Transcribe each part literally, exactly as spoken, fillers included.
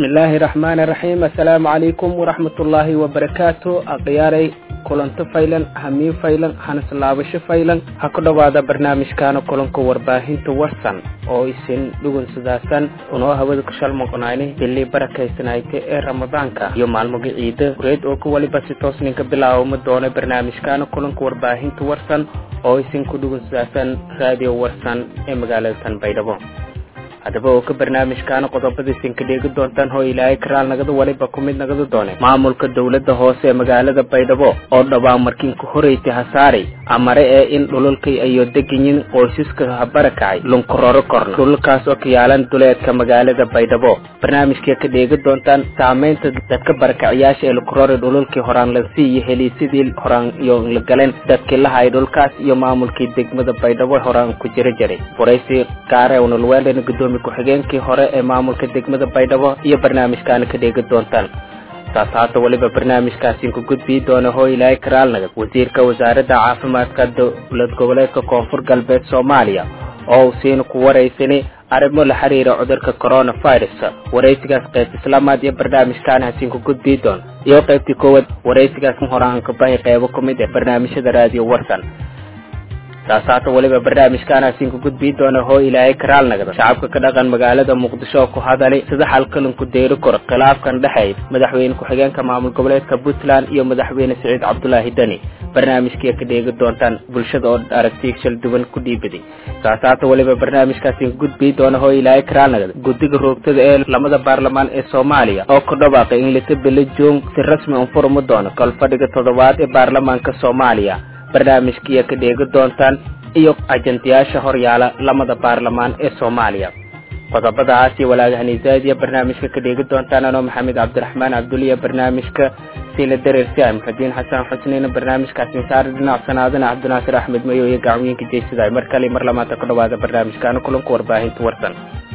الله الرحمن الرحيم. السلام عليكم ورحمة الله وبركاته. أقياري كلنت فايلن همي فايلن هنس لابش فايلن هكذا بعد برنامج كانوا كلن كورباهين توسن أو يسين لغن سداسن ونوه هذا كشال مقنعيني اللي بركة سنايته رمضان كا يوم المجيء عيد وريد أو كوالي بس توصلين كبلاو مدونة برنامج كانوا كلن كورباهين توسن أو يسين كلغن سداسن راديو ورسن إمغالة سن بيدبو hadaba oo ka barnaamijkan qodobadiisin ka dhigi doontaan hoo ilaahay karaal nagada waliba ku mid nagada doonay maamulka dawladda hoose ee magaalada Baydhabo oo dhawaan markiin ku horeeytay hasaari amare ee in dhululkay ayo deganyin qoysaska habarakay lunkororo korna dhulkaas oo ka yaalan duleedka magaalada Baydhabo barnaamijka ka dhigi doontaan saameynta dadka barakacayaasha ee lunkororo dhululkii horaan la siiyay heliisidii horaan iyo la galeen dadkii la hay dhulkaas iyo maamulkii degmada Baydhabo horaan ku jira jiray waraysi gaar ah oo nolweelna ku-xigeenkii hore ee maamulka degmada Baydhabo iyo barnaamijkan ka dhigi doontaan taasaato waliba barnaamijkaasi ku gudbi doona hoo ilaahay karaal nagad wasiirka wasaaradda caafimaadka dowlad goboleedka koonfur galbeed Soomaaliya oo siin ku waraysanay arrimo la xiriira cudurka coronavirus waraysigaas qeyb islaamaad iyo barnaamijkan hasiin ku gudbi doon iyo qeybtii koowad waraysigaas horaan ka baahi qeybo kamid ah barnaamijyada raadiyo warsan taasaato waliba barnaamijkan hasiin ku gudbi doona hoo ilaahay karaal nagad shacabka ka dhaqan magaalada Muqdisho ku hadalay sida xalkan ku deeri karo khilaafkan dhaxay madaxweyne ku-xigeenka maamul goboleedka Puntland iyo madaxweyne Saciid Cabdullaahi Dani barnaamijkii ka dhigi doontaan bulshada oo aragti shil duwan ku dhiibaday taasaato waliba barnaamijkaasi ku gudbi doona hoo ilaahay karaal nagad guddiga roogtada ee lamada baarlamaan ee Soomaaliya oo ku dhawaaqay in la tabelay joon si rasmi ah furmo doona kal fadhiga toddobaad ee baarlamaanka Soomaaliya barnaamijkii ka dhigi doontaan iyo ajantiyaasha horyaala lamada baarlamaan ee Soomaaliya qodobadaasi walaalahan izaadiya barnaamijka ka dhigi doontaan anoo Maxamed Cabdiraxmaan Cabduliya barnaamijka sila dareersi ah Maxdiin Xasan Xusneen barnaamijkaasi saarid dhinacsanaadana Cabdinaasir Axmed Mayo iyo gacmiinka jeesida mar kale mar lamaad ka dhawaada barnaamijkan kulanka warbaahinta warsan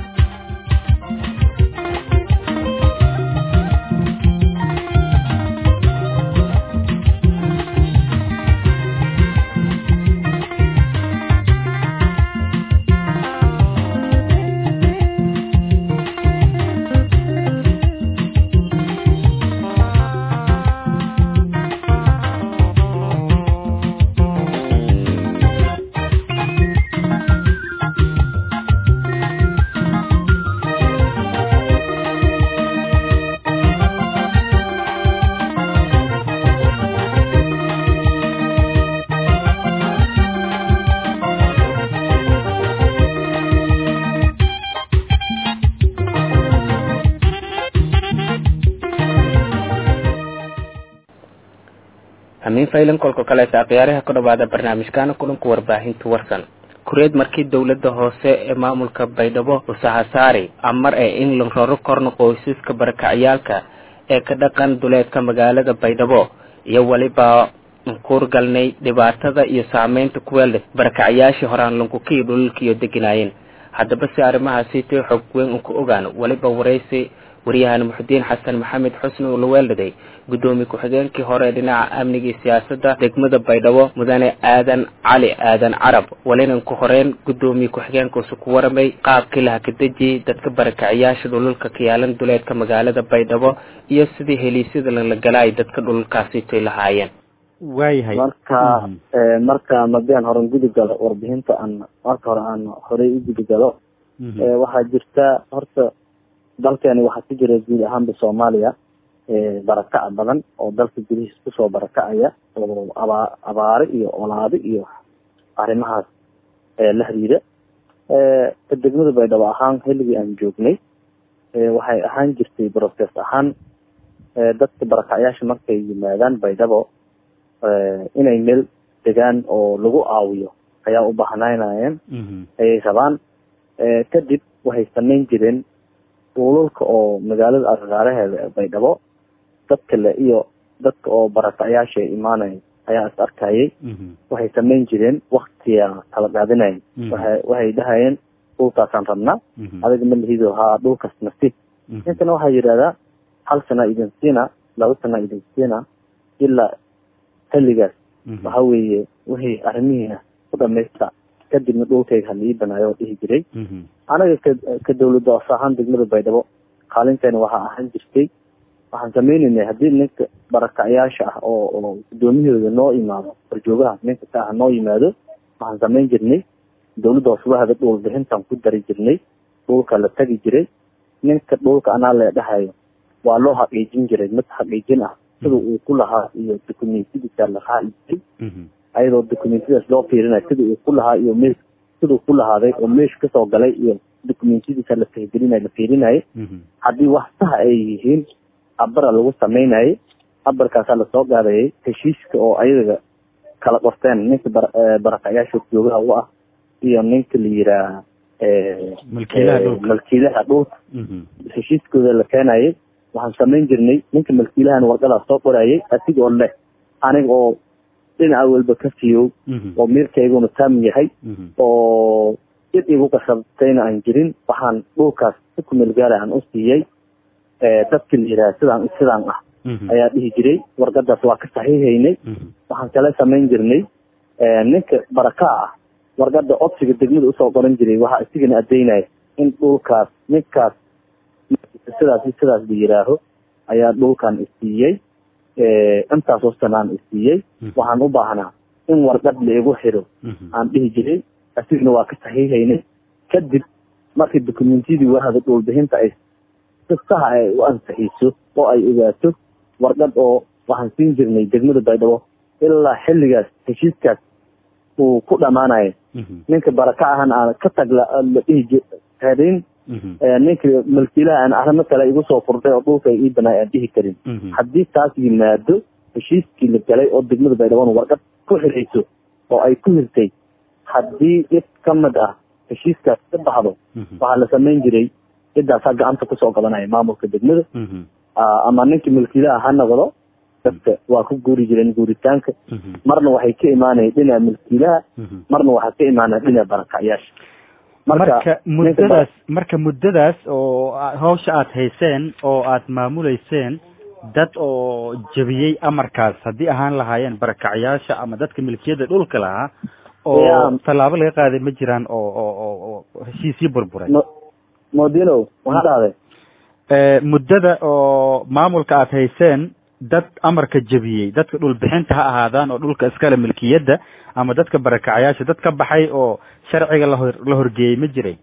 amin faylan kolka kale taaqiyaraha ka dhawaada barnaamijkan kulanka warbaahinta warsan kureed markii dawladda hoose ee maamulka Baydhabo u sahasaari amar ee in la raro korno qoysaska barakacayaalka ee ka dhaqan duleedka magaalada Baydhabo iyo waliba kurgalnay dhibaatada iyo saameynta ku weelda barakacayaasha horaan lanku kii dhulkiyo deganaayeen haddaba si arrimahaasi tii xog weyn ku ogaan waliba waraysi wariyahan Muxdiin Xasan Maxamed Xusni oo la weelday gudoomiye ku-xigeenkii hore dhinaca amniga iyo siyaasadda degmada Baydhabo mudane Aadan Cali Aadan Carab walina ku horeen gudoomiye ku-xigeenka oo ku waramay qaabkii la hakadaji dadka barakacayaasha dhulka ka yaalan duleedka magaalada Baydhabo iyo sidii heliisada la galay dadka dhulkaasi ay lahaayeen waayahay marka ee marka madaan horan gudiga warbixinta aan marka hore aan hore u gudigalo ee waxa jirta horta dalkeena waxa ku jira guud ahaan Soomaaliya ee barakac badan oo dalka gudihiisa ku soo barakacaya oo abaar iyo olaado iyo arrimahaas ee la xiriira ee degmada Baydhabo ahaan xilligii aan joognay ee waxay ahaan jirtay process ahaan ee dadka barakacayaasha markay yimaadaan Baydhabo ee inay meel degaan oo lagu aawiyo ayaa u baahnaayeen ay sabaan ee kadib waxay sameyn jireen dhulka oo magaalada agagaaraheeda Baydhabo dadka le iyo dadka oo barakacayaasha imaanay ayaa is arkayay waxay sameyn jireen waqtiga kala qaadanay waxay waxay dhahayeen dhulkaasaan rabnaa adiga ma lihido ha dhulkaas nasiib intana waxay yiraahdaan hal sana idin siina laba sana idin siina ilaa xilligaas waxa weeye wixii arrimihiina ku dhameystaa kadibna dhulkayga halii banaayo dhihi jiray anaga ka dawladda ahaan degmada Baydhabo kaalinteena waxaa ahaan jirtay waxaan sameynaynay haddii ninka barakacayaasha ah oo oo gudoomiyahooda noo imaado horjoogaha ninka ka ah noo yimaado waxaan samayn jirnay dawladda hoosubahada dhul bixintaan ku dari jirnay dhulka la tagi jiray ninka dhulka anaa la dhahayo waa loo xaqiijin jiray mid xaqiijin ah sida uu ku lahaa iyo documentadiisa la raaciyay ayadoo documentadiisa loo fiirinayo sida uu ku lahaa iyo meel siduu ku lahaaday oo meesha kasoo galay iyo documentadiisa la tixgelinayo la fiirinayo haddii wax sax ay yihiin abara lagu sameynayay abarkaasaa lasoo gaadayay heshiiska oo ayaga kala qorteen ninka barakacayaasha joogaha u ah iyo ninka la yiraa malkiilaha dhulka heshiiskooda la keenayay waxaan samayn jirnay ninka malkiilahan warqadaa soo qorayay asigoo leh aniga oo dhinaca walba ka fiyow oo miirkayguna taam yahay oo cid igu qasabtayna aan jirin waxaan dhulkaas si kumeel gaara aan u siiyey dadki la yidhaha sidaan sidaan ah ayaa dhihi jiray warqadaas waa ka saxiixaynay waxaan kala samayn jirnay ninka barakaa ah warqada codsiga degmada usoo qoran jiray waxaa isigana adeynaya in dhulkaas ninkaas sidaas sidaas la yidhaaho ayaa dhulkan isiiyey intaasoo sanaan isiiyey waxaan u baahnaa in warqad la igu xiro aan dhihi jiray asigana waa ka saxiixaynay kadib markii documentiyadii wahada dhulbixinta ay si saxa ay u ansixiso oo ay ogaato warqad oo waxaan siin jirnay degmada baydhabo ilaa xilligaas heshiiskaas uu ku dhamaanayo ninka baraka ahan aan ka tag la dhihi karin ninka malkiilaha aan arrimo kale igu soo furtay oo dhulka ii banay aan dhihi karin haddii taas yimaado heshiiskii la galay oo degmada baydhabo warqad ku xirayso oo ay ku hirtay haddii cid ka mid ah heshiiskaas ka baxdo waxaa la samayn jiray ciddaasaa gacanta kusoo qabanaya maamulka degmada ama ninka malkiilaha ha noqdo dadka waa ku guuri jireen guuritaanka marna waxay ka imaanayeen dhinaca malkiilaha marna waxaa ka imaanaya dhinaca barakacayaasha marka muddadaas marka muddadaas oo hawsha aad hayseen oo aad maamuleyseen dad oo jabiyey amarkaas haddii ahaan lahaayeen barakacayaasha ama dadka milkiyada dhulka lahaa oo tallaabo laga qaaday ma jiraan oo oo oo heshiisyo burburay modino waxaa dhahday muddada oo maamulka aad hayseen dad amarka jabiyey dadka dhul bixinta ha ahaadaan oo dhulka iskale milkiyada ama dadka barakacayaasha dad ka baxay oo sharciga la la horgeeyey ma jiray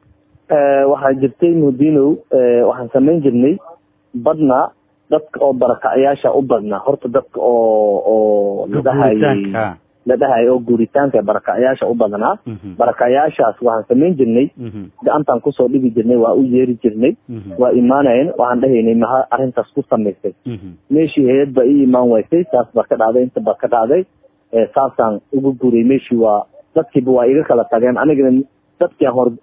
waxaa jirtay modino waxaan samayn jirnay badna dadka oo barakacayaasha u badnaa horta dadka oo oo la dhahayay la dhahay oo guuritaanka barakacayaasha u badnaa barakacayaashaas waxaan samayn jirnay gacantaan kusoo dhigi jirnay waa u yeeri jirnay waa imaanayeen waxaan dhahaynay maha arrintaas ku samaysay meeshii hay-ad baa ii imaan waysay saas baa ka dhacday inta baa ka dhacday saasaan ugu guuray meeshii waa dadkiiba waa iga kala tageen anigana dadkiaan hor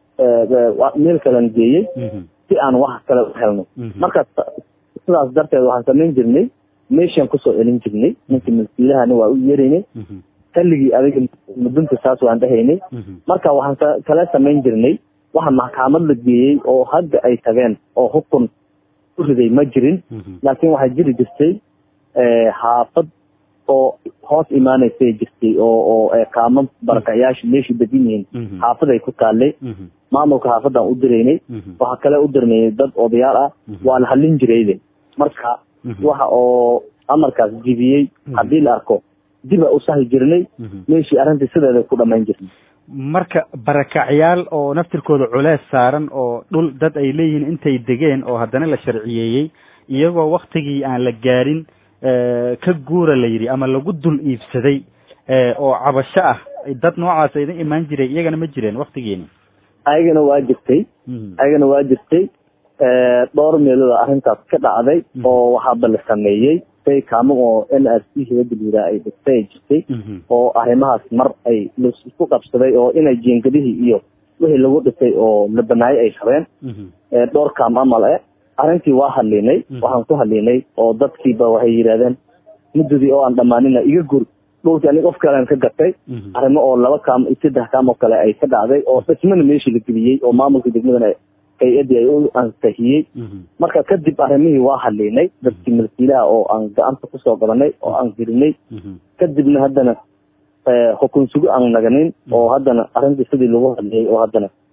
meel kalan geeyey si aan wax kale u helno markaas sidaas darteed waxaan samayn jirnay meeshaan kusoo celin jirnay ninka milkiilahana waa u yeeraynay xilligii adiga mudunta saas waan dhahaynay marka waxaan kala samayn jirnay waxa maxkamad la geeyey oo hadda ay tageen oo xukun u riday ma jirin laakiin waxaa jiri jirtay xaafad oo hoos imaanaysay jirtay oo oo qaamo barakacayaasha meeshii degan yihiin xaafad ay ku taallay maamulka xaafadaan u diraynay waxaa kale u dirnay dad odayaal ah waa la hallin jirayde marka waxa oo amarkaas jibiyey haddii la arko diba u sahi jirnay meeshii arrintii sideeda ku dhamayn jirnay marka barakacyaal oo naftirkooda culees saaran oo dhul dad ay leeyihiin intay degeen oo haddana la sharciyeeyey iyagoo waktigii aan la gaarin ka guura la yidhi ama lagu dul iibsaday oo cabasho ah dad noocaas idin imaan jiray iyagana ma jireen waktigeeni ayagana waa jirtay ayagana waa jirtay dhowr meelood arrintaas ka dhacday oo waxaaba la sameeyey say kaamo oo n r c hiyadalira ay dhigtay ay jirtay oo arrimahaas mar ay laisku qabsaday oo inay jiingadihii iyo wixii lagu dhisay oo la banaayay ay qabeen dhowr kaam amal eh arrintii waa hadlinay waxaan ku hadlinay oo dadkiiba waxay yidhahdeen muddadii oo aan dhammaanina iga gur dhulkii aniga qof kalean ka gatay arrimo oo laba kaam saddex kaam oo kale ay ka dhacday oo dhismana meeshii la geliyey oo maamulka degmadana hay-adii ay u ansixiyey marka kadib arrimihii waa hadlinay dadkii milkiilaha oo aan gacanta kusoo qabanay oo aan gelinay kadibna haddana xukun sugo aan naganin oo haddana arrintii sidii lagu hadliyey oo haddana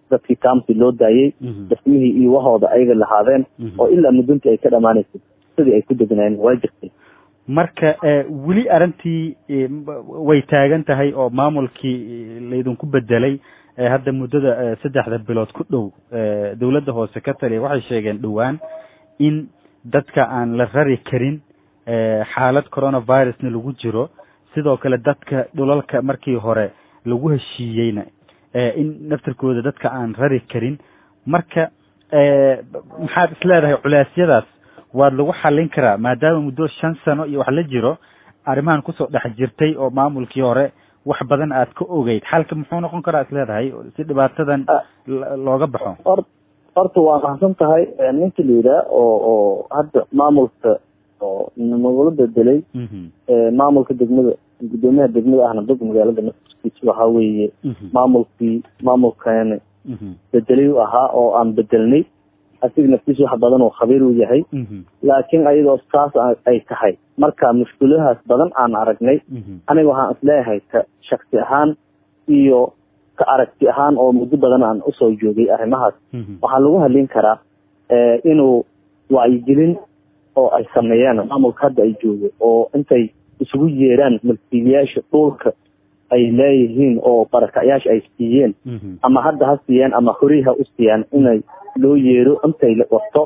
dadkii kaamkii loo daayey dhismihii iyo wahooda ayaga lahaadeen oo ilaa muduntii ay ka dhamaanaysay sidii ay ku degnaayeen waa jirtay marka weli arrintii way taagan tahay oo maamulkii laydinku bedelay hadda muddada saddexda bilood ku dhow dawladda hoose ka taliya waxay sheegeen dhowaan in dadka aan la rari karin xaalad coronavirusna lagu jiro sidoo kale dadka dhulalka markii hore lagu heshiiyeyna in naftirkooda dadka aan rari karin marka maxaad isleedahay culeysyadaas waad lagu xallin karaa maadaama muddo shan sano iyo wax la jiro arrimahan kusoo dhex jirtay oo maamulkii hore wax badan aad ka ogeyd xalka muxuu noqon karaa isleedahay si dhibaatadan looga baxo horta waa mahadsan tahay ninka la yidhaah oo oo hadda maamulka oo nagula bedelay maamulka degmada gudoomiyaha degmada ahna dog magaalada naftiisa waxaa weeye maamulkii maamulkeena bedelay u ahaa oo aan bedelnay asiga naftiisa wax badan oo khabiir u yahay laakiin ayadoo saas ay tahay marka mushkiladahaas badan aan aragnay aniga waxaan isleeyahay ka shaksi ahaan iyo ka aragti ahaan oo muddo badan aan usoo joogay arrimahaas waxaa lagu halin karaa inuu wacyigelin oo ay sameeyaan maamulka hadda ay joogo oo intay isugu yeeraan mulkiilayaasha dhulka ay leeyihiin oo barakacyaasha ay siiyeen ama hadda ha siiyaan ama horey ha u siiyaan inay loo yeero intay la wato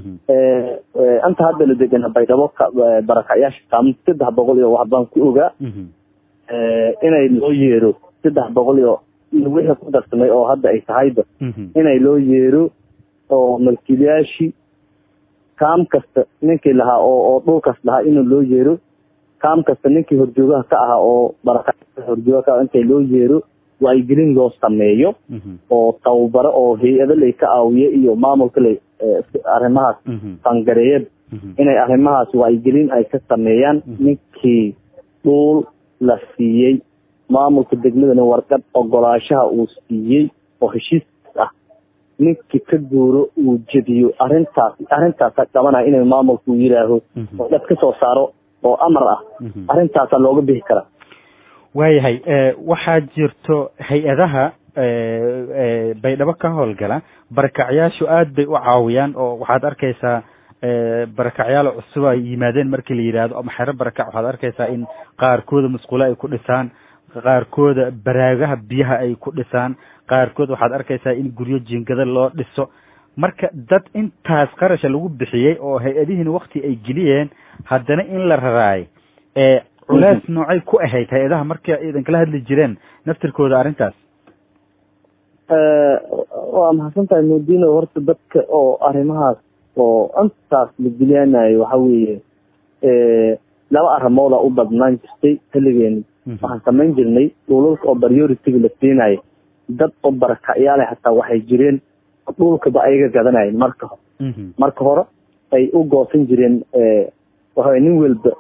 anta hadda la degana baydhabo barakacyaasha kaam saddex boqol iyo wax baan ku ogaa inay loo yeero saddex boqol iyo wixii ku darsamay oo hadda ay tahayba inay loo yeero oo mulkiilayaashii kaam kasta ninkii lahaa oo oo dhulkaas lahaa inuu loo yeero kaam kasta ninkii horjoogaha ka ahaa oo barakacyaasha horjoogaha ka intay loo yeero wacyigelin loo sameeyo oo tababaro oo hay-ado lay ka aawiye iyo maamulka lay arrimahaas fangareeyad inay arrimahaas wacyigelin ay ka sameeyaan ninkii dhul la siiyey maamulka degmadana warqad ogolaashaha uu siiyey oo heshiis ah ninkii ka guuro uu jediyo arrintaas arrintaasa qabanaya inay maamulku yidhaaho oo dad ka soo saaro oo amar ah arrintaasa looga bixi karaa waayahay waxaa jirto hay-adaha baydhabo ka howlgala barakacyaashu aad bay u caawiyaan oo waxaad arkaysaa barakacyaal cusub ay yimaadeen markii la yidhaahdo ama xero barakac waxaad arkaysaa in qaarkooda musqulo ay ku dhisaan qaarkooda baraagaha biyaha ay ku dhisaan qaarkood waxaad arkaysaa in guryo jiingada loo dhiso marka dad intaas qarasha lagu bixiyey oo hay-adihiina wakti ay geliyeen haddana in la raraayo culays noocay ku ahayd hay-adaha marka idan kala hadli jireen naftirkooda arrintaas waa mahadsan tahay mudiino horta dadka oo arrimahaas oo intaas la geliyanayo waxa weeye laba arrimooda u badnaan jirtay xilligeeni waxaan samayn jirnay dhulalka oo priority la siinayo dad oo barakacyaal hataa waxay jireen dhulkaba ayaga gadanayeen marka hore marka hore ay u goosan jireen waxa nin walba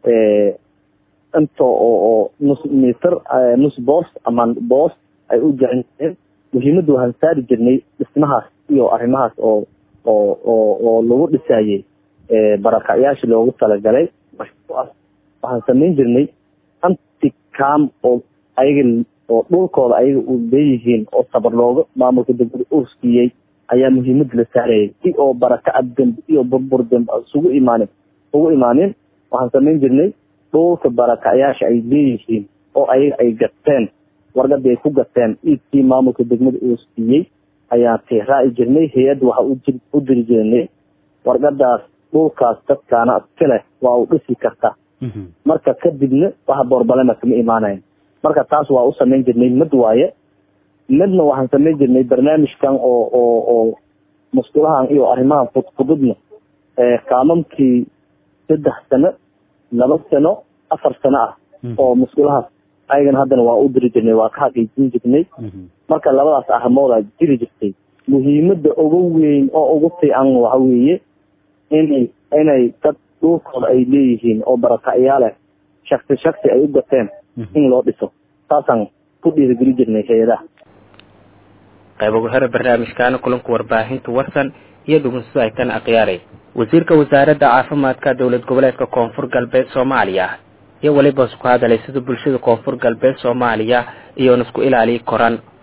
inta oo nus mitir nus boos ama boos ay u jecleen muhiimaddu waxaan saari jirnay dhismahaas iyo arrimahaas oo oo oo oo lagu dhisayay barakacyaasha loogu talagalay mashruucaas waxaan samayn jirnay anti cam oo ayaga oo dhulkooda ayaga u leeyihiin oo sabar looga maamulka degmada uu siiyey ayaa muhiimad la saarayay si oo barakaca dambe iyo burbur dambe isugu imaanin ugu imaanin waxaan samayn jirnay dhulka barakacyaasha ay leeyihiin oo ayaga ay gateen warqadii ay ku gateen iibkii maamulka degmada uu siiyey ayaa tiiraaci jirnay hay-adda waxa u diri jirnay warqadaas dhulkaas dadkaana iskale waa u dhisi karta marka kadibna waxa boorbalema kama imaanayan marka taas waa u samayn jirnay mid waaye midna waxaan samayn jirnay barnaamijkan oo oo oo musqulahan iyo arrimahan fudfududna kaamamkii saddex sano laba sano afar sano ah oo musqulahaas ayagana haddana waa u diri jirnay waa ka xaqiijin jirnay marka labadaas arrimoodaa jiri jirtay muhiimadda ugu weyn oo ugu fiican waxa weeye inay inay dad dhulkooda ay leeyihiin oo barakacyaale shaksi shaksi ay u gateen in loo dhiso taasaan ku dhiirigeli jirnay hay-adaha qayb ugu hore barnaamijkaana kulanka warbaahinta warsan iyo dhugunsido ay tan akhyaaray wasiirka wasaaradda caafimaadka dowlad goboleedka koonfur galbeed soomaaliya iyo weliba isku hadalay sida bulshada koonfur galbeed soomaaliya iyo isku ilaaliyi koran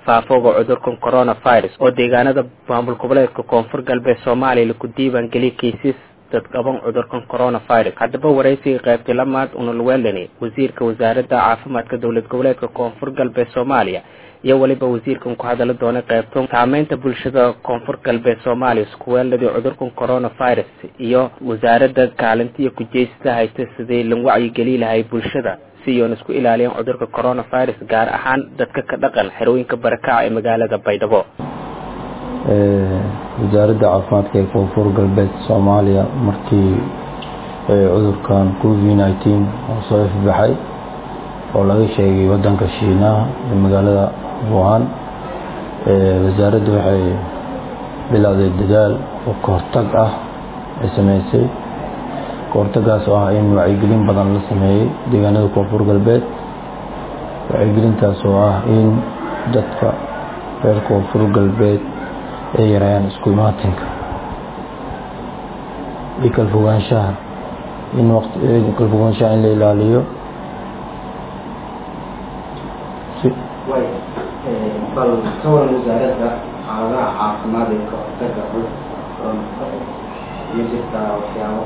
faafowga cudurkan coronavirus oo deegaanada maamul goboleedka koonfur galbeed Soomaaliya lagu diiwaan geliyay kiisas dad qaban cudurkan coronavirus. Haddaba wareysiga qaybta lamaad una lweelani wasiirka wasaaradda caafimaadka dowlad goboleedka koonfur galbeed Soomaaliya iyo waliba wasiirkan ku hadal doona qaybtan saameynta bulshada koonfur galbeed Soomaaliya isku weeladii cudurkan coronavirus iyo wasaaradda kaalinta ku jeestada haysta sidii lagu wacyi gelin lahaa bulshada si ay isku ilaaliyaan cudurka coronavirus gaar ahaan dadka ka dhaqan xerooyinka barakaca ee magaalada Baydhabo. ee wasaaradda caafimaadka ee koonfur galbeed Soomaaliya markii cudurkan covid nineteen oo soo ifbaxay oo laga sheegay wadanka Shiinaha ee magaalada Wuhan ee wasaaraddu waxay bilowday dadaal oo kahortag ah ay sameysay kahortagaas oo ah in wacyigelin badan la sameeyay deegaanada koonfur galbeed wacyigelintaas oo ah in dadka reer koonfur galbeed ay yarayaan isku imaatinka iyo kala fogaanshaha in waqti kala fogaanshaha in la ilaaliyo way bal sawir wasaaradda xaaladaha caafimaad ee kahortaga cudurka waxyaabo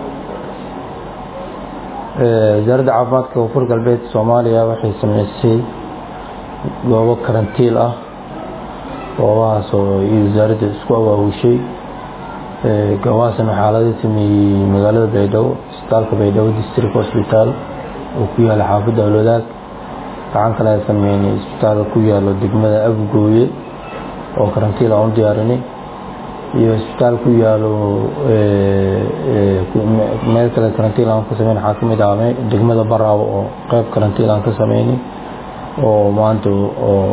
wasaaradda caafimaadka koonfur galbeed Soomaaliya waxay sameysay goobo karantiil ah goobahaas oo wasaaradda isku abaabushay goobahaasna xaaladaha sameeyay magaalada Baydhabo isbitaalka Baydhabo District Hospital oo ku yaala xaafadda Alwadaag gacan kale ay sameeyeen isbitaalka ku yaala degmada Abgooye oo karantiil aan diyaarinay iyo isbitaal ku yaalo ee meel kale karantiil aan ku sameeyay xaakimada aamay degmada Baraawo oo qayb karantiil aan ka sameeyay oo maanta oo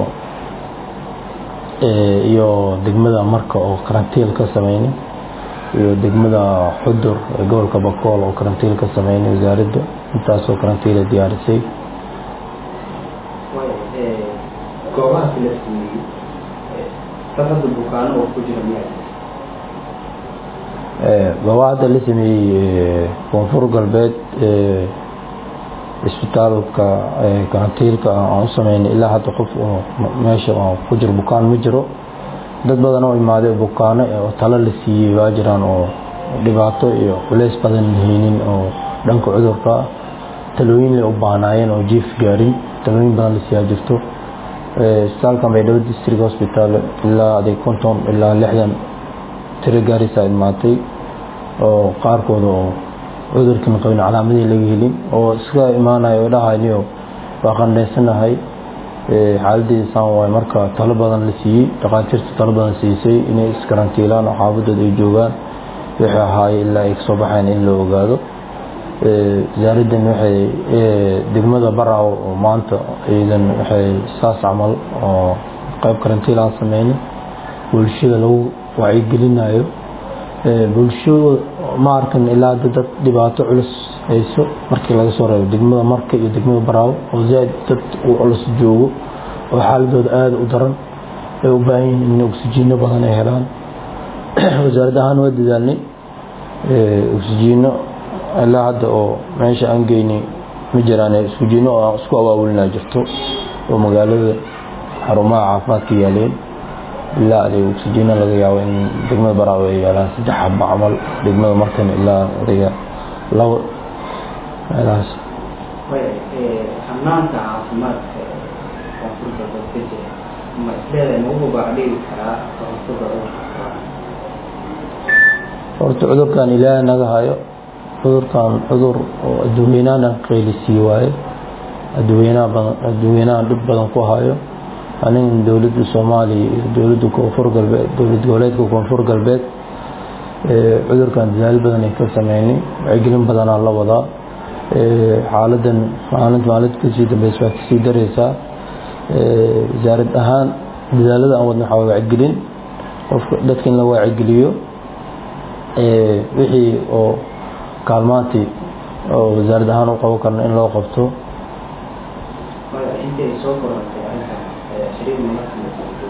ee iyo degmada Marka oo karantiil ka sameeyay iyo degmada Xudur ee gobolka Bakool oo karantiil ka sameeyay wasaaradda intaas oo karantiil diyaarisay way ee goobaha filastii ee sababta bukaan oo ku jira meel ee goobaha la sameeyay koonfur galbeed ee isbitaalka karantiilka aan sameeyay ilaa hadda qof oo meesha oo ku jira bukaan ma jiro dad badan oo imaaday bukaan oo talo la siiyay waa jiraan oo dhibaato iyo culays badan haynin oo dhanka cudurka talooyin leh u baanaayeen oo jiif gaarin talooyin badan la siyaa jirto ee isbitaalka Baydhabo District Hospital ilaa aday konton ilaa lixdan tiro gaarisa imaatay oo qaarkood oo cudurkan qabin calaamadii laga helin oo iska imaanayo dhahayo waa qandheysanahay ee xaaladiisan waa marka talo badan la siiyay dhaqaatiirta talo badan siisay inay iskarantiilaan oo xaafadooda ay joogaan wixii ahaay ilaa ay soo baxeen in la ogaado ee wasaaraddan waxay ee degmada Baraawo oo maanta aydan waxay saas camal oo qayb karantiil aan sameeyay bulshada lagu wacyigelinayo ee bulshada ma arkan ilaa dad dhibaato culus hayso markii laga soo reebo degmada Marka iyo degmada Baraawo oo zaad dad culus joogo oo xaaladooda aad u daran ay u baahan yihiin in oksijiin badan ay helaan wasaaradda ahaan waa dadaalnay ee oksijiin ilaa hadda oo meesha aan geynay ma jiraan oksijiin oo isku abaabulina jirto oo magaalada xarumaha caafimaadka yaaleen ilaa ay oksijiin laga yaabo in degmada Baraawo ay yaalaan saddex xabo camal degmada Markan ilaa adiga labo meelahaas way ee xanaanka caafimaadka koonfur galbeed ma isleedahay ma ugu baacdii karaa koonfur galbeed horta cudurkan ilaa naga hayo cudurkan cudur oo adduunyada qeylisi waaye adduunyada badan adduunyada dad badan ku hayo anin dawladda Soomaaliya iyo dawladda koonfur galbeed dawlad goboleedka koonfur galbeed ee cudurkan dadaal badan ay ka sameeyeen wacyigelin badan la wadaa ee xaaladan maalinta maalinta ka sii dambaysa waa sii dareysa ee wasaarad ahaan dadaalada aan wadno waxa wacyigelin qofka dadka in la wacyigeliyo ee wixii oo kaalmaanti oo wasaaradda ahaan u qaban karno in loo qabto intay soo korantay arrintan xiriir marka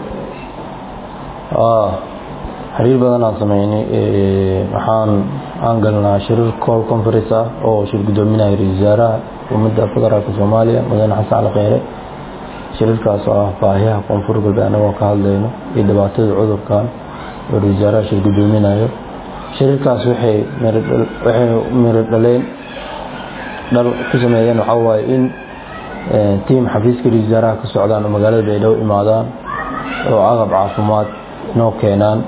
ah xiriir badan aan sameeynay ee waxaan aan galnaa shirar call conference ah oo shir gudoominaha wasaaraha ummadda federaalka Soomaaliya madaxweyne Xasan Ali Khayre shirarkaas oo ah baahiyaha koonfur galbeed anagoo ka hadlayno iyo dhibaatada cudurkan oo wasaaraha shir gudoominayo shirarkaas waxay waxay miro dhaleen dhal ku sameeyeen waxa waaye in tiim xafiiska wasaaraha ka socdaan oo magaalada Baydhabo imaadaan oo agab caafimaad noo keenaan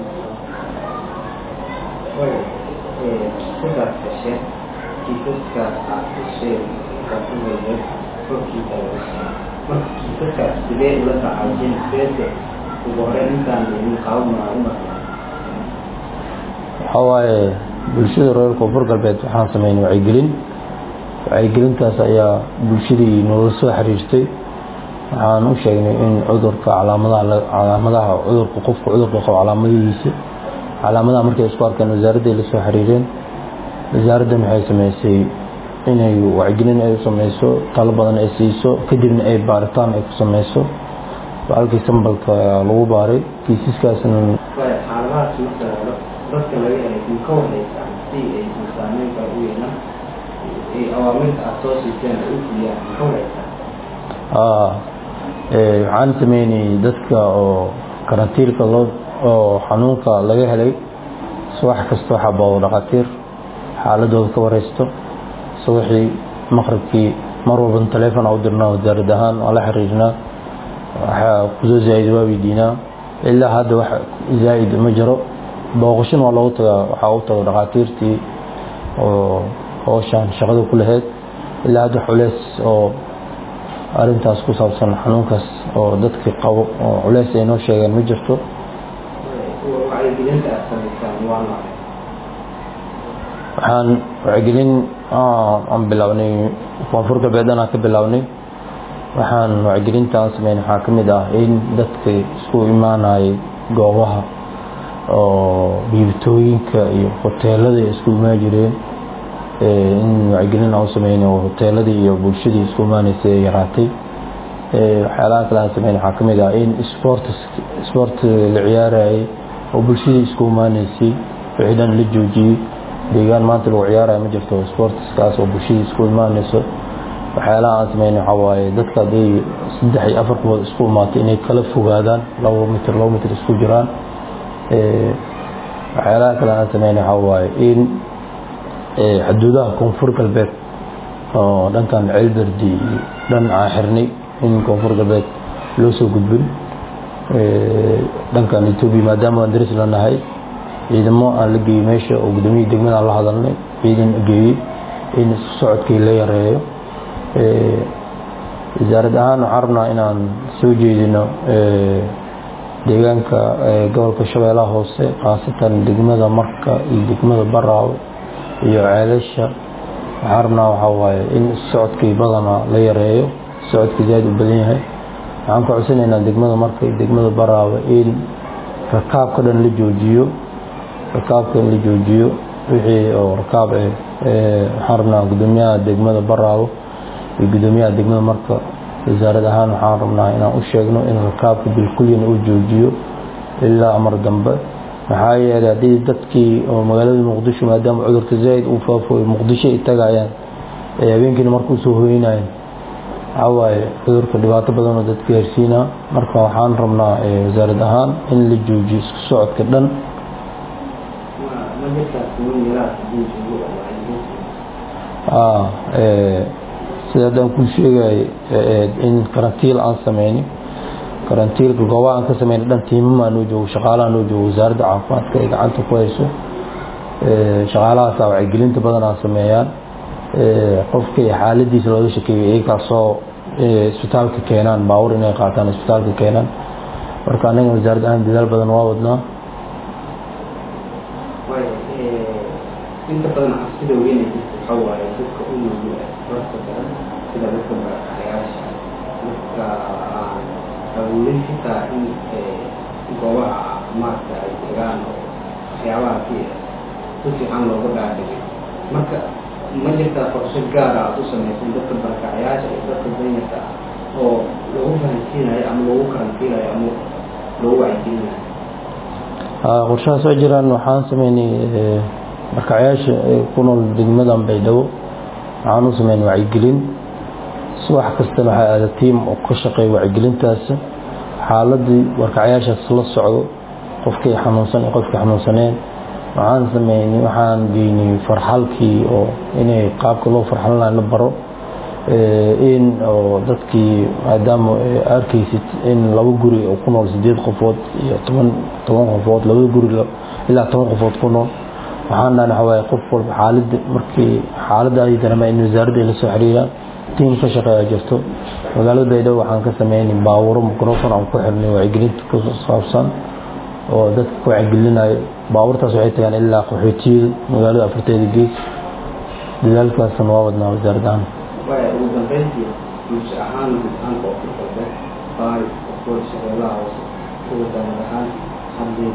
waxawaaye bulshada reer koonfur galbeed waxaan sameynay wacyigelin wacyigelintaas ayaa bulshadii noola soo xiriirtay waxaan u sheegnay in cudurka calaamadaha calaamadaha cudurka qofka cudurka qabo calaamadihiisa calaamadaha markay isku arkeen wasaaradda la soo xiriireen wasaaradda waxay sameysay inay wacyigelin ay sameyso talo badan ay siiso kadibna ay baaritaan ay ku sameyso halkii sambalka lagu baaray kiisaskaasna xaaladahaas marka dadka laga helay ka wareysa si ay saameynta u yeelan ee awaamirta association u fuliyaan ka wareysa ah ee waxaan sameynay dadka oo karantiilka loo oo xanuunka laga helay subax kasta waxa baa dhaqaatiir xaaladooda ka wareysto subaxii maqribkii mar walba telefoon u dirnaa wasaaradda ahaan oo la xiriirnaa waxa ku soo zayd weydiina ilaa hadda wax zayd ma jiro booqashin waa loo tagaa waxa uu tago dhaqaatiirtii oo hawshan shaqada ku lahayd ilaa hadda xulees oo arintaas ku saabsan xanuunkaas oo dadka qabo oo xulees ay noo sheegeen ma jirto wacyigelinta asaasisan waa nooc waxaan wacyigelin aan bilownay koonfur galbeedna ka bilownay waxaan wacyigelinta aan sameynay waxaa ka mid ah in dadka isku imaanayay goobaha oo biibtooyinka iyo hoteelada isku imaan jireen in wacyigelin aan sameynay oo hoteelada iyo bulshada isku imaanaysay yaraatay waxyaalaha kale aan sameynay waxaa ka mid ah in sport sport la ciyaarayay oo bulshada isku imaanaysay wixii dhan la joojiyay deegaan maanta lagu ciyaarayo ma jirto sportskaas oo bulshada isku imaanayso waxyaalaha aan sameynay waxa waaye dadka haday saddex iyo afar kuwa isku imaatay inay kala fogaadaan laba mitir laba mitir isku jiraan ee waxyaalaha kale aan sameynay waxa waaye in ee xuduudaha koonfur galbeed oo dhankan Ceelberdi dhan aan xirnay in koonfur galbeed loo soo gudbin ee dhankan Itoobiya maadaama aan daris lanahay ciidamo aan la geeyay meesha oo gudoomiyaha degmada la hadalnay ciidan geeyay in socodkii la yareeyo ee wasaaradda ahaan carabna inaan soo jeedino ee deegaanka gobolka Shabeellaha Hoose qaasatan degmada Marka iyo degmada Baraawe iyo Ceelasha carabna waxa waaye in socodkii badana la yareeyo socodkii zaid u badan yahay waxaan ku codsanaynaa degmada Marka iyo degmada Baraawe in rakaabka dhan la joojiyo rakaabka la joojiyo wixii oo rakaab ee xarna gudoomiyaha degmada Baraawe iyo gudoomiyaha degmada Marka wasaaradda ahaan waxaan rabnaa inaan u sheegno in rakaabka bilkulliyan uu joojiyo ilaa amar dambe maxaa yeelay hadii dadkii oo magaalada Muqdisho maadaama cudurka zaid uu faafo Muqdisho ay tagayaan ee habeenkii markuu soo hooyinayaan awaaye cudurka dhibaato badan oo dadka gaarsiina marka waxaan rabnaa wasaaradda ahaan in la joojiyo isku socodka dhan ah ee sidaan ku sheegay in karantiil aan sameeyay karantiilka goobaha aan ka sameeyay dhan tiimama noo joogo shaqaalaha noo joogo wasaaradda caafimaadka ay gacanta ku hayso ee shaqaalahaas ay gelinta badan aan sameeyaan ee qofka xaaladiisa loo shakiyo ay ka soo isbitaalka keenaan baawur inay qaataan isbitaalka keenaan marka anaga wasaaradda aan dadaal badan waa wadnaa inta badan sida weyn ay xawaayo dadka u nugul dadka badan sida dadka barayaasha dadka awooday xitaa in goobaha caafimaadka ay tagaan oo waxyaabaha si fiican looga dhaadhigay marka ma jirtaa qorshe gaar ah u samaysan dadka barayaasha iyo dadka danyarta oo lagu fahansiinayo ama lagu karantiinayo ama lagu wacyigelinayo qorshahaas oo jiraan waxaan sameynay markayaasha ku nool degmada Baydhabo waxaan u sameeyay wacyigelin subax kasta waxa aad team oo ka shaqeeya wacyigelintaas xaaladii warkacayaashaas la socdo qofkii xanuunsan iyo qofkii xanuunsaneen waxaan sameeyay waxaan geeyay farxalkii oo inay qaabka loo farxan la baro in oo dadkii maadaama arkaysid in laba guri oo ku nool sideed qofood iyo toban toban qofood laba guri ilaa toban qofood ku nool waxaan nahay qof walba xaalad markii xaaladda ay dareemayeen in wasaaradda la soo xiriiraan team ka shaqeeya jirto magaalada Baydhabo waxaan ka sameeyay baawuro microphone aan ku xirnay wacyigelinta ku saabsan oo dadka ku wacyigelinayo baawurtaas waxay tagaan ilaa qaxootiga magaalada afarteeda gees dadaalkaas waa wadnaa wasaaraddan way ugu dambeyntii bulsho ahaan aan qof walba baay oo shaqaalaha oo wadanahan hadii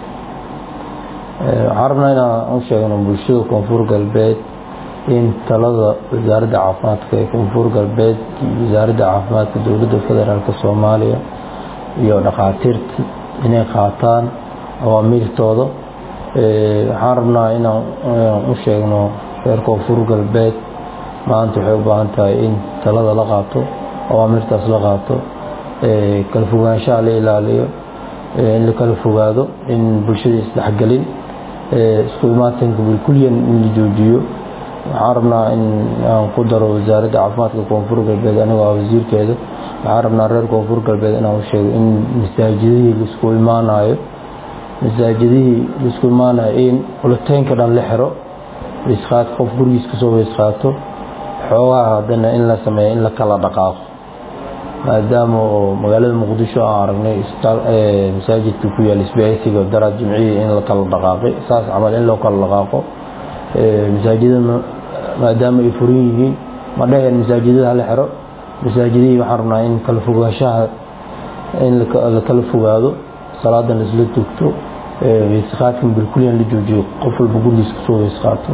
ee arabna aan sheegno bulshada koonfur galbeed in talada wasaaradda caafimaadka ee koonfur galbeed wasaaradda caafimaadka dawladda federaalka Soomaaliya iyo dhaqaatiirta inay qaataan awaamirtooda ee arabna inaan u sheegno reer koonfur galbeed maanta waxay u baahan tahay in talada la qaato awaamirtaas la qaato ee kala fogaanshaha la ilaaliyo in la kala fogaado in bulshada isdhexgalin ee isku imaatinka kulliyan in la joojiyo arabna in aan ku daro wasaaradda caafimaadka koonfur galbeed aniga wasiirkeeda arabna reer koonfur galbeed inaan u sheego in masaajidihii la isku imaanayo masaajidihii la isku imaanayo in ulateynka dhan la xiro isqaad qof gurigiisa ka soo isqaato xoogaha hadana in la sameeyo in la kala dhaqaaqo maadaama magaalada Muqdisho aan aragnay masaajidka ku yaal isbaaysiga darad jimciye in la kala dhaqaaqay saas amal in loo kala dhaqaaqo masaajidada maadaama ay furan yihiin ma dhayn masaajidada la xiro masaajidii waxaan rabnaa in kala fogaanshaha in la kala fogaado salaadan isla tugto ee isqaadkan bilkuliyan la joojiyo qof walba gurigiisa ka soo isqaato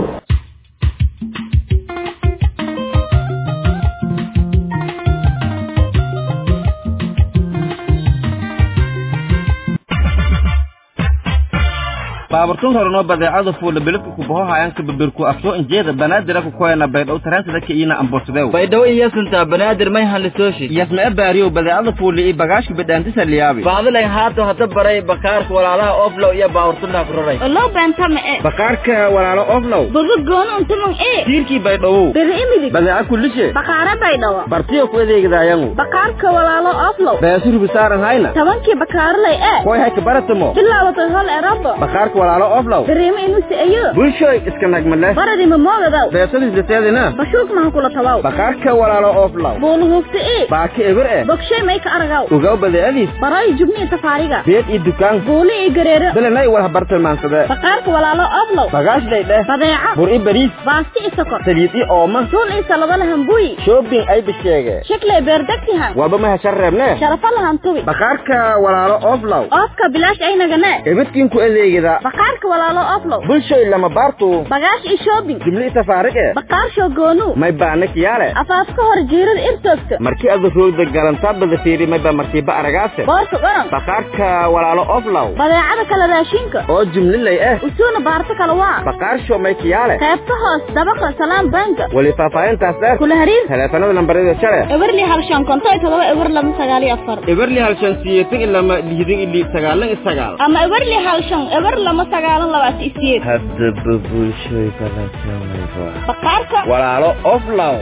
baaburtun horno badeecada fuula biladku ku baho hayaan ka babirku afsoo injeeda banaadir ku koyna baydhow taraanta ka ina amborsadew baydhow iyo sunta banaadir may halisooshi yasma baariyo badeecada fuula iyo bagaashka bidaantisa liyaabi baadlay haato hada baray bakaarka walaalaha oflo iyo baaburtun ku roray loo baanta ma ee bakaarka walaalo oflo bugu goon unta ma ee tiirki baydhow bari imidi badeeca kullishe bakaara baydhow bartiyo ku adeegadaayaan bakaarka walaalo oflo baasir bisaaran hayna tabankii bakaarlay ee koy hay ka baratamo bilaawto hal erabo bakaarka walaalo oflow dareema inuu si ayo bulshoy iska nagmale baradi ma moogada beesadis dadina bashuuk ma kula tawaw bakaarka walaalo oflow boolu hufti ee baaki eber ee bokshay may ka aragaw uga badeecadiis baray jubni tafaariga beed iyo dukaan booli ee gareero balanay wala bartilmaansada bakaarka walaalo oflow bagaash leeyahay badeeca bur i bariis baasti isakor saliid iyo ooma suul ee salada hambuy shopping ay bisheege shakle beerdagtihan walba ma hashareebne sharafa lahan tubi bakaarka walaalo oflow ofka bilaash ay nagana ebadkin ku adeegida bakaarka walaalo oflow bulshoy lama baarto bagaash iyo shopping jimli tafaariqe bakaar shogoonu may baana kiyaale afaafka hor jeerada irtoogta markii aad roogda galanta bada fiiri may ba markii ba aragaase boorka qaran bakaarka walaalo oflow badeecada kala raashinka oo jimli lay ah usuuna baarta kala waa bakaar show may kiyaale qaybta hoos dabaqa salaam banka wali faafaahintaas dheer kula hariir telefoonada lambarada shale eberli hal shan konton iyo todoba eber laba sagaal iyo afar eberli hal shan siyeetan ilaa ma lihidin ilaa sagaal iyo sagaal ama eberli hal shan eber laba sagaal laba siyeed hadda bulshoy kala sameeyba bakaarka walaalo oflow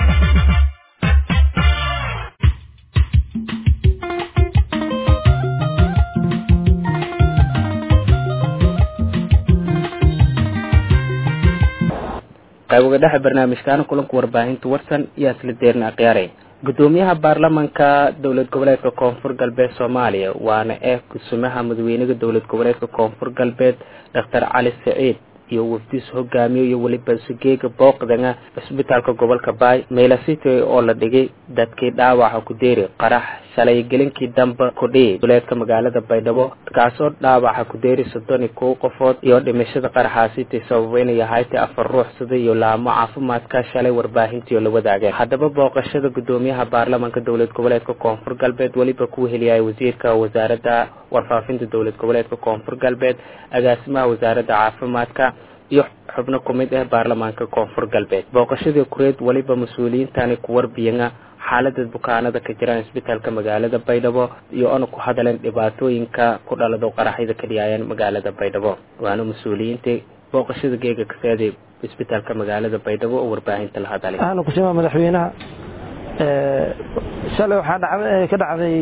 qaybaga dhexe barnaamijkan kulanka warbaahinta warsan iyo asla deerna aqyaaray gudoomiyaha baarlamaanka dowlad goboleedka koonfur galbeed Soomaaliya waana ee kusumaha madaxweynaha dowlad goboleedka koonfur galbeed Dr Cali Saciid iyo wafdiis hogaamiyo iyo waliba sugeega booqdana isbitaalka gobolka Baay meelasito oo la dhigay dadkii dhaawaca ku deeray qarax shalay gelinkii dambe ku dhigay duleedka magaalada Baydhabo kaasoo dhaawaca ku deeray soddon iyo kow qofood iyo dhimashada qaraxaasitay sababeynaya hay'adda afar ruux sida iyo laamo caafimaadka shalay warbaahintii la wadaagay hadaba booqashada gudoomiyaha baarlamaanka dowlad goboleedka koonfur galbeed waliba ku heliyay wasiirka wasaaradda warfaafinta dowlad goboleedka koonfur galbeed agaasimaha wasaaradda caafimaadka iyo xubno kumid ah baarlamaanka koonfur galbeed booqashada kureed waliba mas'uuliyiintani ku warbiyana xaaladda bukaanada ka jiraan isbitaalka magaalada Baydhabo iyo aan ku hadaleen dhibaatooyinka ku dhalada qaraxyada ka dhiyayaan magaalada Baydhabo waana mas'uuliyiinta booqashada geega ka saaday isbitaalka magaalada Baydhabo oo warbaahinta la hadalay aan ku sima madaxweynaha ee shalay waxa dhacday ka dhacday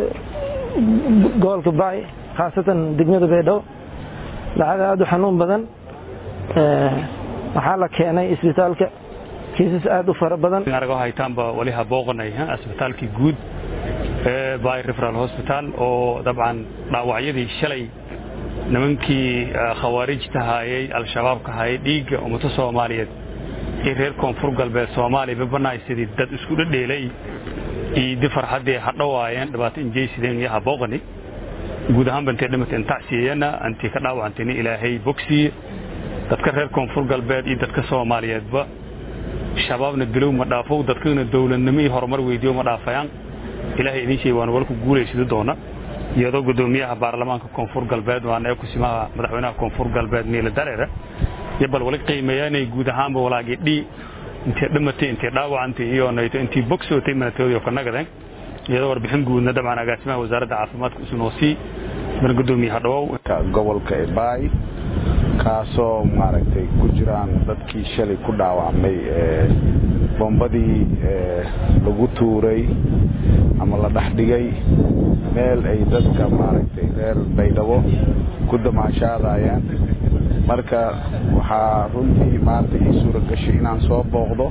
gobolka Baay khaasatan degmada Baydhabo lacag aad u xanuun badan ee waxa la keenay isbitaalka kiisas aad u fara badan anaga haytaanba wali ha booqanay ha isbitaalkii guud ee Baay Referral Hospital oo dabcan dhaawacyadii shalay nimankii khawaarijta hayay al-shabaab ka hayay dhiiga ummada Soomaaliyeed ee reer koonfur galbeed Soomaaliya banaay sidii dad isku dhadheelay ee farxadii hadhawaayeen dhibaato injeysideen iyo ha booqani guud ahaan bantay dhimatay intaasiyana anti ka dhaawacantay Ilaahay boxi dadka reer koonfur galbeed iyo dadka Soomaaliyeedba shabaabna dilow ma dhaafo dadkana dawladnimo iyo horumar weydiyo ma dhaafayaan Ilaahay idin sheey waan walku guuleysay doona iyadoo gudoomiyaha baarlamaanka koonfur galbeed waana ku simaa madaxweynaha koonfur galbeed Niile Dareere yabal wali qiimeeyanay guud ahaanba walaagii dhii intii dhimatay intii dhaawacantay iyo nayto intii bogsotay manatooyo ka nagadeen iyadoo warbixin guudna dabcan agaasimaha wasaaradda caafimaadka Usnoosii mar gudoomiyaha dhaw gobolka Baay kaasoo maaragtay ku jiraan dadkii shalay ku dhaawacmay ee bombadii ee lagu tuuray ama la dhaxdhigay meel ay dadka maaragtay reer Baydhabo ku damaashaadayaan marka waxa runtii maanta ii suura gashay inaan soo booqdo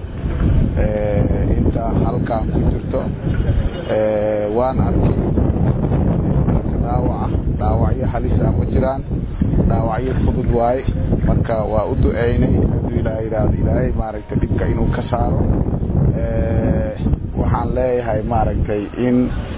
ee inta halka ku jirto ee waan arkay dhaawac dhaawacyo halis ah ma jiraan dhaawacyo fudud waay marka waa u duceynay hadii Ilaahay raad Ilaahay maaragtay dibka inuu ka saaro ee waxaan leeyahay maaragtay in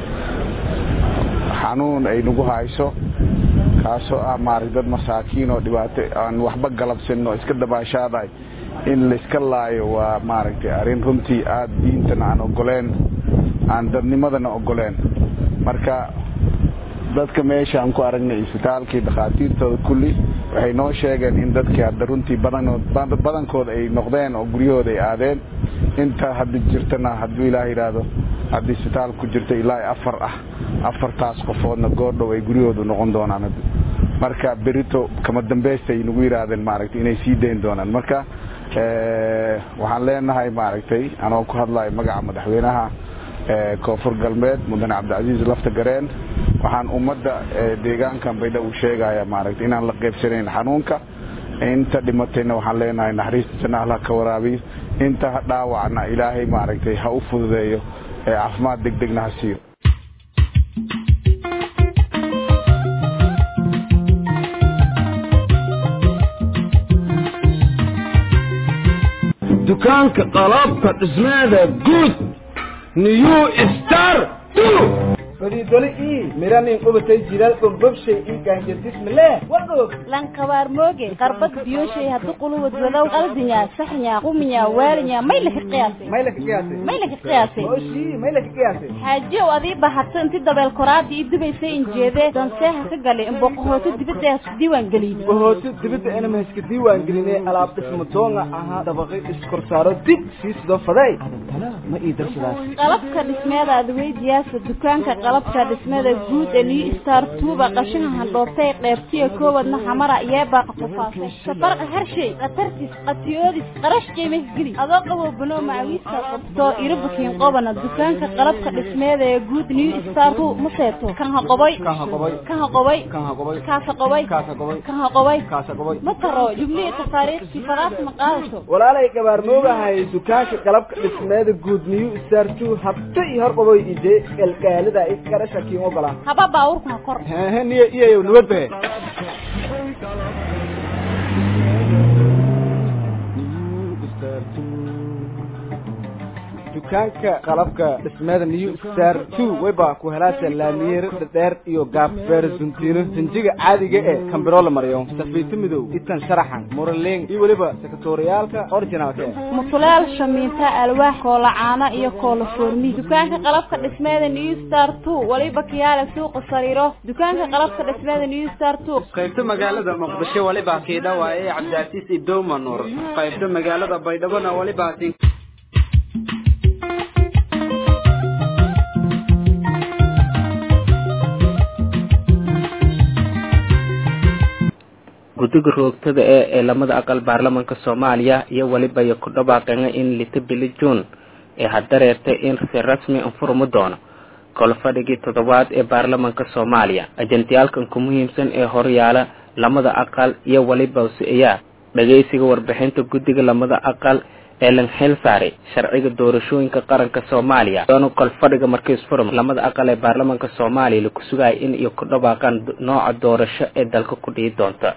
xanuun ay nagu hayso kaasoo ah maaragtay dad masaakiin oo dhibaato aan waxba galabsan oo iska dabaashaaday in la iska laayo waa maaragtay arin runtii aad diintana aan ogoleen aan dadnimadana ogoleen marka dadka meesha aan ku aragnay isbitaalkii dhaqaatiirtooda kulli waxay noo sheegeen in dadkii hadda runtii badanood badankood ay noqdeen oo guryahooda ay aadeen inta hadda jirtana hadduu Ilaahay yiraahdo haddii isbitaal ku jirta ilaa afar ah afartaas qofoodna goordhow ay guryahooda noqon doonaan marka berito kama dambeystay inagu yiraahdeen maaragtay inay sii deyn doonaan marka ee waxaan leenahay maaragtay anoo ku hadlayo magaca madaxweynaha ee koonfur galbeed mudane Cabdicasiis Lafta Gareen waxaan ummadda deegaankan Baydhabo u sheegaya maaragtay inaan la qaybsanayn xanuunka inta dhimatayna waxaan leenahay naxariista Allah ka waraabiyo inta dhaawacna Ilaahay maaragtay ha u fududeeyo ee caafimaad degdegna ha siiyo dukaanka qalabka dhismaada guud New Star two fadidoli ii mirani qubatay jiral qubshay ii gaanjir bismillah wado lan kabar mooge qarbad biyoshay hadu qulubad wadaw qaldinya saxnya qumiya waarinya mayla ka qiyaasay mayla ka qiyaasay mayla ka qiyaasay oshi mayla ka qiyaasay xaaji wadi bahatay intii dabeel qoraadi ii dubaysay injeede danseeha ka galay in boqohooto dibadda isku diiwaan galiyay boqohooto dibadda inama iska diiwaan galinay alaab dhismo toonga aha dabaqay iskor saaro dib si sidoo faday ma ii darsadaas qalabka dhismeeda aad weydiyaasa dukaanka qalabka dhismada guud ee New Star two ba qashinka handhootay qaybtiya koobadna xamara iyo baaqa faafay safarqa harshay qatartis qatiyoodis qarash qiimis gili adoo qabo bano macawiista qabto irbukiin qobana dukaanka qalabka dhismada ee guud New Star two ma seeto kan ha qobay kan ha qobay kan ha qobay kan ha qobay ka sa qobay ka sa qobay kan ha qobay ka sa qobay ma taro jumlada tafaariiq sifaraat ma qaadato walaalay gabar moogahay dukaanka qalabka dhismada guud New Star two habta iyo hor qobay ide galgaalada iskara shakiin ogala haba baawurka kor he niye iyo nabadbe dukaanka qalabka dhismada New Star two wayba ku helaasay laamiyeer dheer iyo gaab feersuntiino sinjiga caadiga ee kambiro la mariyo safiito midow intan sharaxan murleen iyo waliba sekatoriyalka originalka mutulaal shamiinta alwaax koola caana iyo koola foormi dukaanka qalabka dhismada New Star two waliba kiyaala suuqa sariiro dukaanka qalabka dhismada New Star two qaybta magaalada Muqdisho waliba keeda waaye Cabdicasiis Idoomo Nuur qaybta magaalada Baydhabo waliba guddiga roogtada ee ee lamada aqal baarlamaanka Soomaaliya iyo waliba ay ku dhawaaqeen in lita bil June ee hadareertay in si rasmi ah furmo doono kolfadhigii toddobaad ee baarlamaanka Soomaaliya ajentiyalkan ku muhiimsan ee horyaala lamada aqal iyo waliba usiyaa dhageysiga warbixinta guddiga lamada aqal ee lan xil saaray sharciga doorashooyinka qaranka Soomaaliya doona kolfadhiga markiis furum lamada aqal ee baarlamaanka Soomaaliya la ku sugay in iyo ku dhawaaqan nooca doorasho ee dalka ku dhigi doonta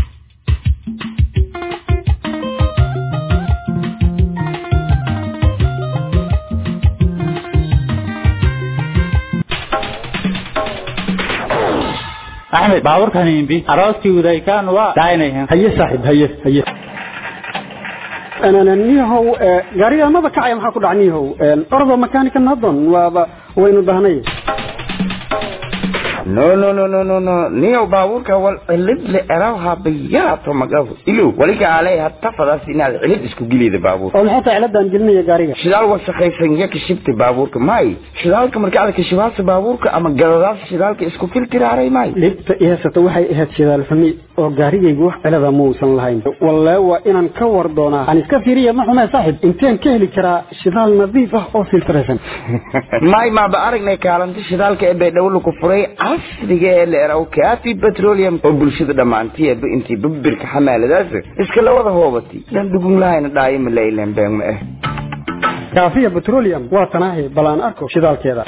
أحمد باور كان ينبي أراضي وذاي كان وا داينه هي صاحب هي هي أنا ننيهو قرية ما بكعي ما حكود عنيهو أرض مكانك النظن وين بهني no no no no no no نيو باورك والعلب لأراها بيات ومقاف إلو وليك عليها التفضل سينا العلب اسكو قليد باور والحطة علب دان جلني يا قارية شلال وسخيسن يك شبت باورك ماي شلالك مركعلك شباس باورك أما قرراس شلالك اسكو كل تراري ماي لبت إيها ستوحي إيها شلال فمي وقارية يقوح على ذا موسى اللهين والله وإنا نكور دونا عن اسكافيرية ما حما صاحب انتين كهلي كرا شلال نظيفة أو فلترشن ماي ما بأرق نيكالانتي شلالك إبه دولو كفري عصرية اللي أراو كافي بتروليوم وبلشدة دمانتية بإنتي ببرك حمالة داسة اسكال وضع هوبتي لن دقون لاين دايم الليلين بيهم إيه كافي بتروليوم واتناهي بلان أركو شلال كذا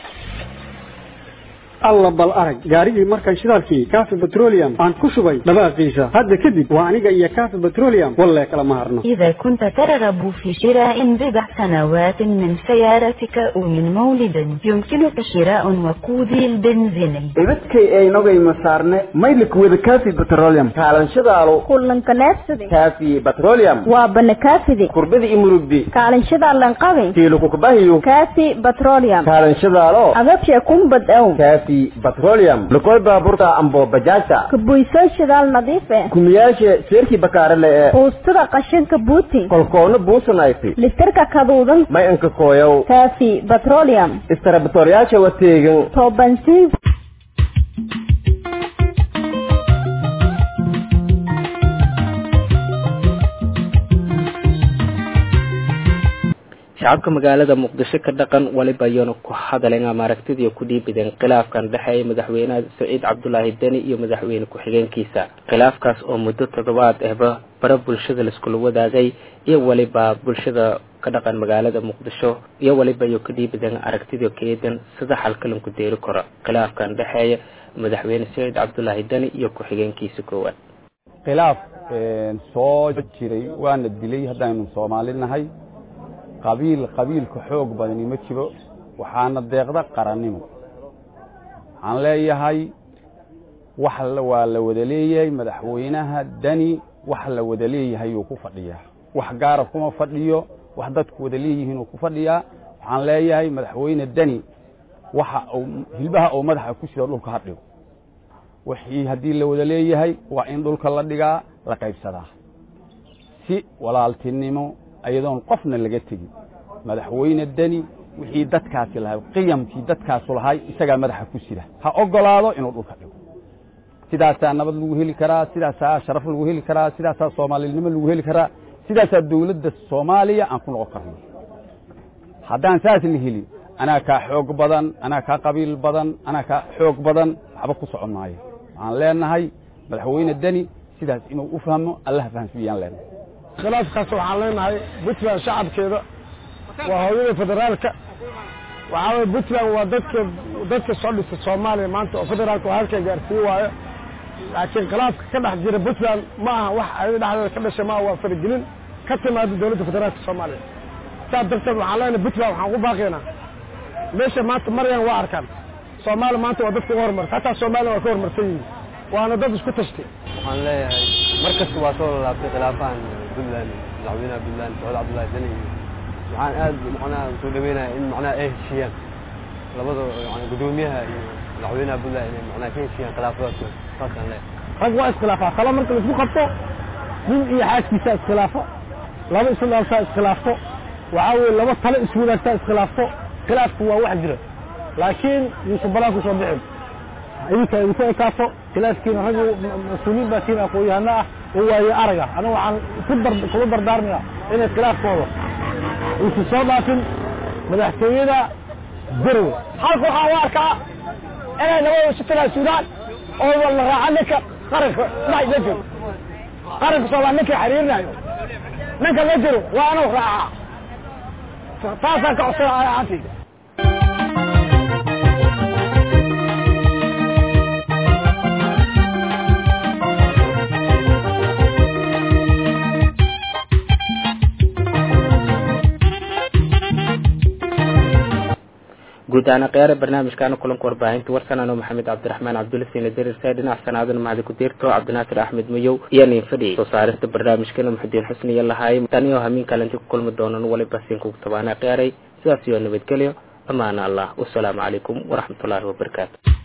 الله بالأرق قاري مركز شدالكي كافي بتروليوم عن كشبي نباقيسة هذا كذب وعنيق إيا كافي بتروليوم والله كلا مهرنا إذا كنت ترغب في شراء بضع سنوات من سيارتك أو من مولد يمكنك شراء وقود البنزين إبتكي أي نوغي مسارنا ميلك وذا كافي بتروليوم كالان شدالو كلن كنافسدي كافي بتروليوم وابن كافدي كربدي إمرودي كالان شدال لنقبي كيلو كوكباهيو كافي بتروليوم كالان شدالو أغفش يكون بدأو كافي بتروليوم لكل بابورتا أمبو بجاجة كبويسو شدال نظيفة كمياشي سيركي بكارلة وسترى قشن كبوتي كالكون بوسنايتي لستركا كدودن ما ينك كويو كافي بتروليوم استرى بطورياشي واتيغن تو بنسين shacabka magaalada Muqdisho ka dhaqan waliba ayana ku hadaleen maaragtida iyo ku dhiibideen khilaafkan dhaxay madaxweynaha Saciid Cabdullaahi Dani iyo madaxweyne ku xigeenkiisa khilaafkaas oo muddo toddobaad ahba bara bulshada la isku wadaagay iyo waliba bulshada ka dhaqan magaalada Muqdisho iyo waliba iyo ku dhiibideen aragtida keedan sida xalkalan ku deeri karo khilaafkan dhaxay madaxweyne Saciid Cabdullaahi Dani iyo ku xigeenkiisa koowaad khilaaf soo jiray waana dilay hadaynu Soomaalinahay qabiil qabiil ku xoog badan ma jiro waxaana deeqda qarannimo aan leeyahay wax la waa la wada leeyahay madaxweynaha Dani wax la wada leeyahay uu ku fadhiyaa wax gaar kuma fadhiyo wax dadku wada leeyihiin uu ku fadhiyaa waxaan leeyahay madaxweyne Dani waxa uu hilbaha oo madaxa ku sida dhulka hadhigo wixii hadii la wada leeyahay waa in dhulka la dhigaa la qaybsadaa si walaaltinimo ayadoon qofna laga tagi madaxweyne Dani wixii dadkaasi lahayd qiyamkii dadkaas lahayd isaga madaxa ku sida ha ogolaado inuu dhulka dhigo sidaas nabad lagu heli karaa sidaas sharaf lagu heli karaa sidaas Soomaalinimo lagu heli karaa sidaas dawladda Soomaaliya aan ku noqon karno haddaan saas la heli ana ka xoog badan ana ka qabiil badan ana ka xoog badan waxba ku soconaayo aan leenahay madaxweyne Dani sidaas inuu u fahmo Allah fahamsiiyaan leenahay خلاص خاصة وحاليناهاي بوتلان شعب كده وهوية فدرالك وعاوي بوتلان وددك وددك السعودي في الصومالي ما أنت فدرالك وهالك جارسيه لكن خلاص كده حجر بوتلان ما واحد هذا كده شما هو في الجنين كتم هذه دولة فدرالك الصومالي تاب دكتور وحالينا بوتلان وحقو باقينا ليش ما أنت مريان واركان صومالي ما أنت وددك غورمر حتى الصومالي وكورمر سيء وأنا ضد إيش كنت أشتي waxaan leeyahay markasta waa soo laabtay khilaafan Puntland madaxweynaha Puntland Saciid Cabdullaahi Dani waxaan aad macnaa soo dhaweynaa in macnaa ay heshiiyaan labada yani gudoomiyaha iyo madaxweynaha Puntland inay macnaa ka heshiiyaan khilaafadaas faasan leeyahay rag waa iskhilaafa kala marka la isku qabto nin iyo xaaskiisa iskhilaafo laba islaamsa iskhilaafto waxa weey laba tale isku wadaagta iskhilaafto khilaafku waa wax jira laakiin musu balaa ku soo bixin idinka idinka kaafo khilaaskiina rag mas-uuliyiin baa tiin aqoon-yahano ah oo waaye araga aniga waxaan ku dar kula dardaarmaya inay khilaafkooda uusan soo dhaafin madaxtooyada garowe halka waxaan u arkaa inay nabada isu talaasulaan oo la raaca ninka qaranka dhex la jiro qaranka soomaali ninka xiriirinayo ninka la jiro waa inuu raaca taasaan ka codsanaya ahaantayda guud ahaan khiyaara barnaamijkaana kulanka warbaahinta warsanano maxamed cabdiraxmaan cabdullasiina dariirsa dhinac sanaadana mahadi ku diirto cabdinaasir axmed mayow iyo nin fadhiyay soo saarista barnaamijkana muxudiin xusni iyo lahaay tani oo hamiin kalanti ku kulmi doonan waliba siin kugu tabaana khiyaaray sidaas iyo nabadgelyo amaana allah wasalaamu calaykum waraxmatullaahi wabarakaatu